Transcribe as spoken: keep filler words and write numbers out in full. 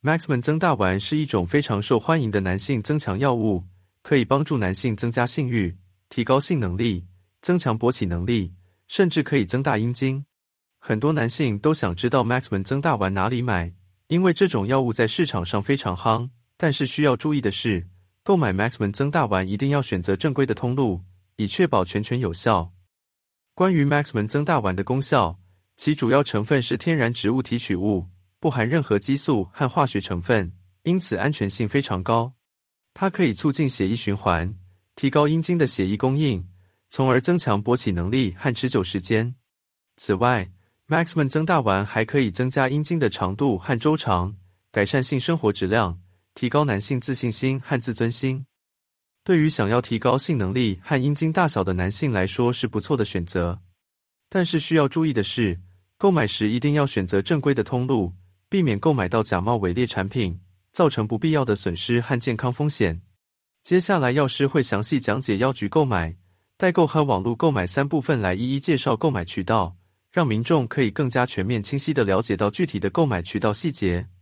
Maxman 增大丸是一种非常受欢迎的男性增强药物，可以帮助男性增加性欲、提高性能力、增强勃起能力，甚至可以增大阴茎。很多男性都想知道 Maxman 增大丸哪里买，因为这种药物在市场上非常夯。但是需要注意的是，购买 Maxman 增大丸一定要选择正规的通路，以确保全权有效。关于 Maxman 增大丸的功效，其主要成分是天然植物提取物，不含任何激素和化学成分，因此安全性非常高。它可以促进血液循环，提高阴茎的血液供应，从而增强勃起能力和持久时间。此外， Maxman 增大丸还可以增加阴茎的长度和周长，改善性生活质量，提高男性自信心和自尊心。对于想要提高性能力和阴茎大小的男性来说是不错的选择。但是需要注意的是，购买时一定要选择正规的通路，避免购买到假冒伪劣产品，造成不必要的损失和健康风险。接下来药师会详细讲解药局购买、代购和网络购买三部分来一一介绍购买渠道，让民众可以更加全面清晰地了解到具体的购买渠道细节。